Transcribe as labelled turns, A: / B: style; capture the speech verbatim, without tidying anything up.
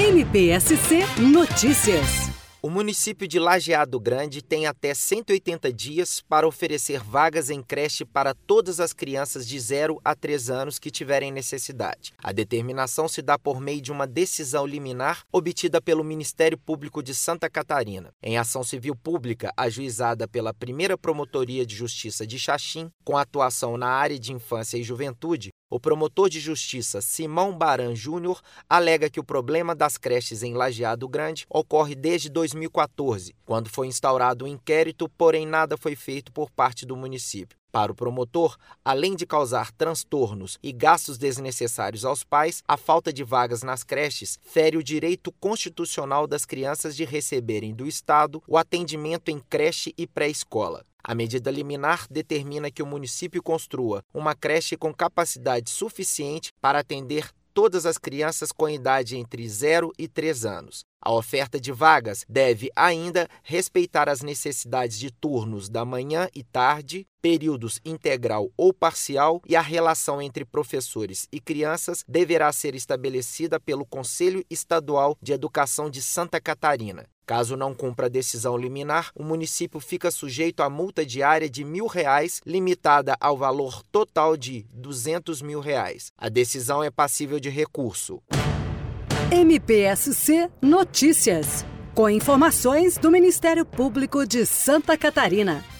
A: M P S C Notícias.
B: O município de Lajeado Grande tem até cento e oitenta dias para oferecer vagas em creche para todas as crianças de zero a três anos que tiverem necessidade. A determinação se dá por meio de uma decisão liminar obtida pelo Ministério Público de Santa Catarina. Em ação civil pública ajuizada pela primeira Promotoria de Justiça de Xaxim, com atuação na área de infância e juventude, o promotor de justiça Simão Baran Júnior alega que o problema das creches em Lajeado Grande ocorre desde dois mil e quatorze, quando foi instaurado um inquérito, porém nada foi feito por parte do município. Para o promotor, além de causar transtornos e gastos desnecessários aos pais, a falta de vagas nas creches fere o direito constitucional das crianças de receberem do Estado o atendimento em creche e pré-escola. A medida liminar determina que o município construa uma creche com capacidade suficiente para atender todas as crianças com idade entre zero e três anos. A oferta de vagas deve ainda respeitar as necessidades de turnos da manhã e tarde, períodos integral ou parcial, e a relação entre professores e crianças deverá ser estabelecida pelo Conselho Estadual de Educação de Santa Catarina. Caso não cumpra a decisão liminar, o município fica sujeito a multa diária de mil reais, limitada ao valor total de duzentos mil reais. A decisão é passível de recurso.
A: M P S C Notícias, com informações do Ministério Público de Santa Catarina.